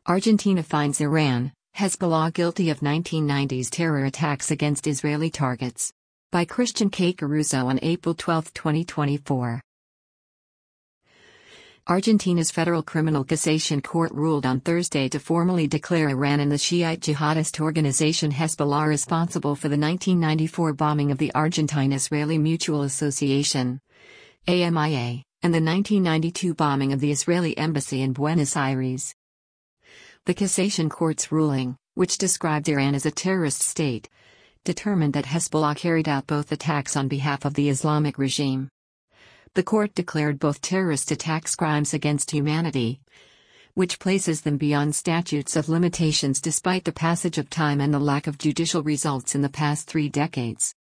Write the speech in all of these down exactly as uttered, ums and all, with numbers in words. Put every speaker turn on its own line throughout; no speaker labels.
Argentina finds Iran, Hezbollah guilty of nineteen nineties terror attacks against Israeli targets. By Christian K. Caruso on April twelfth, twenty twenty-four. Argentina's Federal Criminal Cassation Court ruled on Thursday to formally declare Iran and the Shiite jihadist organization Hezbollah responsible for the nineteen ninety-four bombing of the Argentine-Israeli Mutual Association, A M I A, and the nineteen ninety-two bombing of the Israeli embassy in Buenos Aires. The Cassation Court's ruling, which described Iran as a terrorist state, determined that Hezbollah carried out both attacks on behalf of the Islamic regime. The court declared both terrorist attacks crimes against humanity, which places them beyond statutes of limitations despite the passage of time and the lack of judicial results in the past three decades.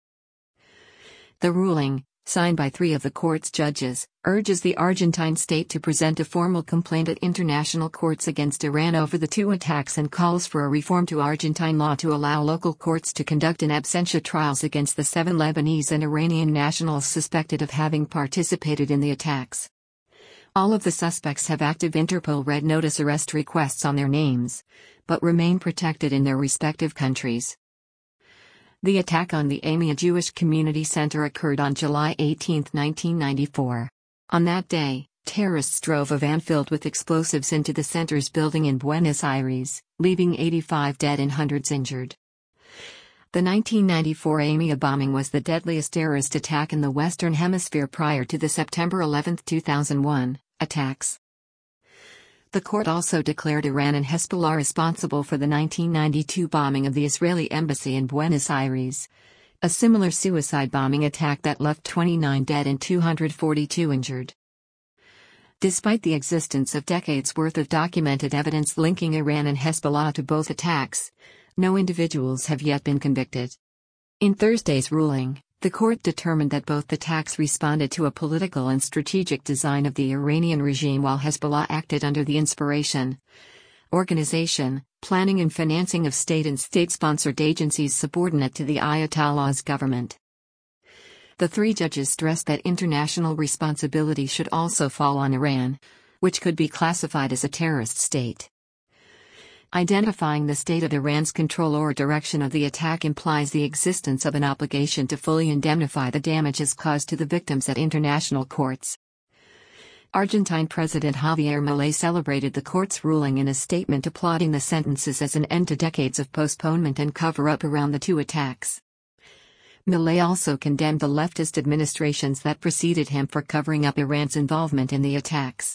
The ruling, signed by three of the court's judges, urges the Argentine state to present a formal complaint at international courts against Iran over the two attacks and calls for a reform to Argentine law to allow local courts to conduct in absentia trials against the seven Lebanese and Iranian nationals suspected of having participated in the attacks. All of the suspects have active Interpol Red Notice arrest requests on their names, but remain protected in their respective countries. The attack on the Amia Jewish Community Center occurred on July eighteenth, nineteen ninety-four. On that day, terrorists drove a van filled with explosives into the center's building in Buenos Aires, leaving eighty-five dead and hundreds injured. The nineteen ninety-four Amia bombing was the deadliest terrorist attack in the Western Hemisphere prior to the September eleventh, two thousand one, attacks. The court also declared Iran and Hezbollah responsible for the nineteen ninety-two bombing of the Israeli embassy in Buenos Aires, a similar suicide bombing attack that left twenty-nine dead and two hundred forty-two injured. Despite the existence of decades' worth of documented evidence linking Iran and Hezbollah to both attacks, no individuals have yet been convicted. In Thursday's ruling, the court determined that both attacks responded to a political and strategic design of the Iranian regime while Hezbollah acted under the inspiration, organization, planning and financing of state and state-sponsored agencies subordinate to the Ayatollah's government. The three judges stressed that international responsibility should also fall on Iran, which could be classified as a terrorist state. Identifying the state of Iran's control or direction of the attack implies the existence of an obligation to fully indemnify the damages caused to the victims at international courts. Argentine President Javier Milei celebrated the court's ruling in a statement applauding the sentences as an end to decades of postponement and cover-up around the two attacks. Milei also condemned the leftist administrations that preceded him for covering up Iran's involvement in the attacks.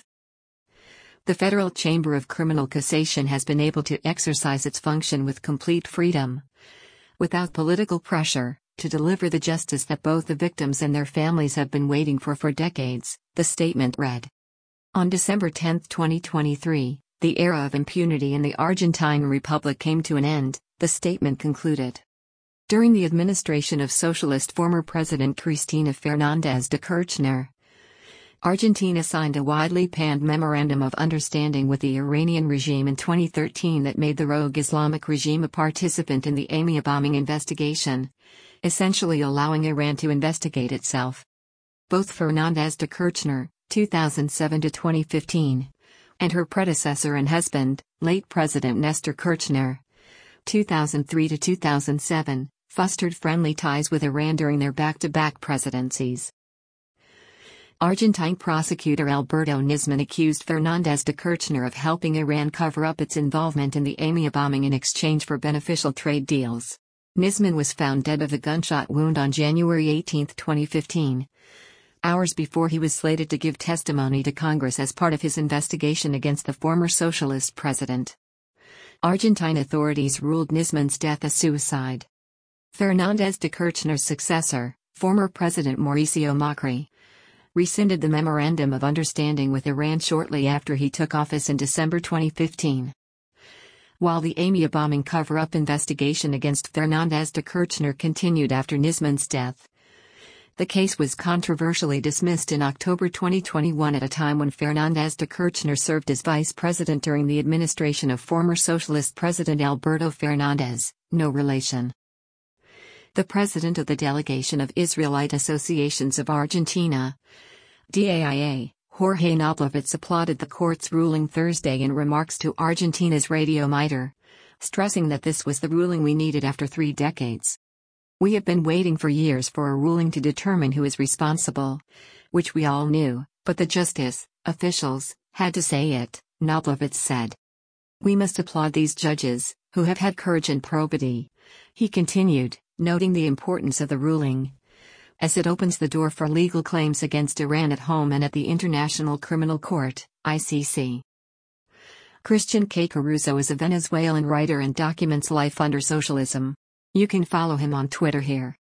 The Federal Chamber of Criminal Cassation has been able to exercise its function with complete freedom, without political pressure, to deliver the justice that both the victims and their families have been waiting for for decades, the statement read. On December tenth, twenty twenty-three, the era of impunity in the Argentine Republic came to an end, the statement concluded. During the administration of socialist former President Cristina Fernández de Kirchner, Argentina signed a widely panned Memorandum of Understanding with the Iranian regime in twenty thirteen that made the rogue Islamic regime a participant in the Amia bombing investigation, essentially allowing Iran to investigate itself. Both Fernández de Kirchner, two thousand seven to twenty fifteen, and her predecessor and husband, late President Nestor Kirchner, two thousand three to two thousand seven, fostered friendly ties with Iran during their back-to-back presidencies. Argentine prosecutor Alberto Nisman accused Fernández de Kirchner of helping Iran cover up its involvement in the Amia bombing in exchange for beneficial trade deals. Nisman was found dead of a gunshot wound on January eighteenth, twenty fifteen, hours before he was slated to give testimony to Congress as part of his investigation against the former socialist president. Argentine authorities ruled Nisman's death a suicide. Fernández de Kirchner's successor, former President Mauricio Macri, rescinded the Memorandum of Understanding with Iran shortly after he took office in December twenty fifteen. While the Amia bombing cover-up investigation against Fernández de Kirchner continued after Nisman's death, the case was controversially dismissed in October twenty twenty-one at a time when Fernández de Kirchner served as vice president during the administration of former socialist President Alberto Fernández, no relation. The president of the Delegation of Israelite Associations of Argentina, D A I A, Jorge Noblovitz applauded the court's ruling Thursday in remarks to Argentina's Radio Mitre, stressing that this was the ruling we needed after three decades. "We have been waiting for years for a ruling to determine who is responsible, which we all knew, but the justice officials had to say it," Noblovitz said. "We must applaud these judges, who have had courage and probity," he continued, noting the importance of the ruling, as it opens the door for legal claims against Iran at home and at the International Criminal Court, I C C. Christian K. Caruso is a Venezuelan writer and documents life under socialism. You can follow him on Twitter here.